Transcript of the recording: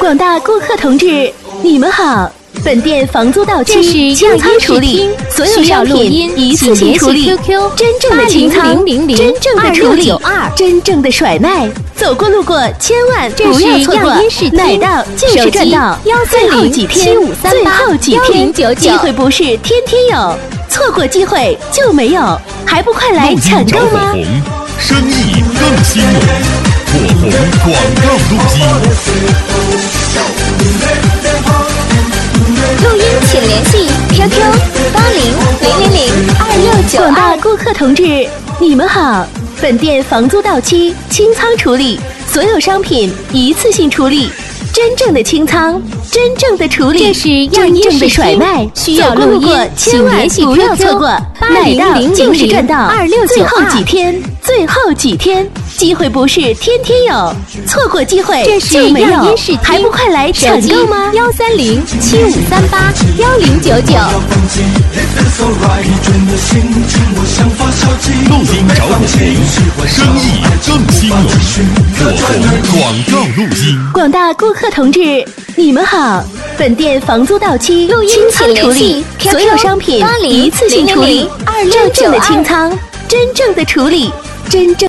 广大顾客同志，你们好！本店房租到期清仓处理，所有商品一次性处理，真正的清仓，真正的处理，真正的甩卖。走过路过千万不要错过，买到就是赚到。最后几天，最后几天，机会不是天天有，错过机会就没有，还不快来抢购吗？ 生意更兴隆，火红广告录机。 录音请联系 QQ80000269。 广大顾客同志，你们好！本店房租到期清仓处理，所有商品一次性处理，真正的清仓，真正的处理，真正的甩卖。 需要走过路过千万不要错过，买到就是赚到。最后几天，最后几天，机会不是天天有，错过机会就没有，还不快来抢购吗 ？13075381099。 录音找火红，生意更兴隆，火红广告录音。 广大顾客同志，你们好！本店房租到期清仓处理，所有商品一次性处理，真正的清仓，真正的处理，真正。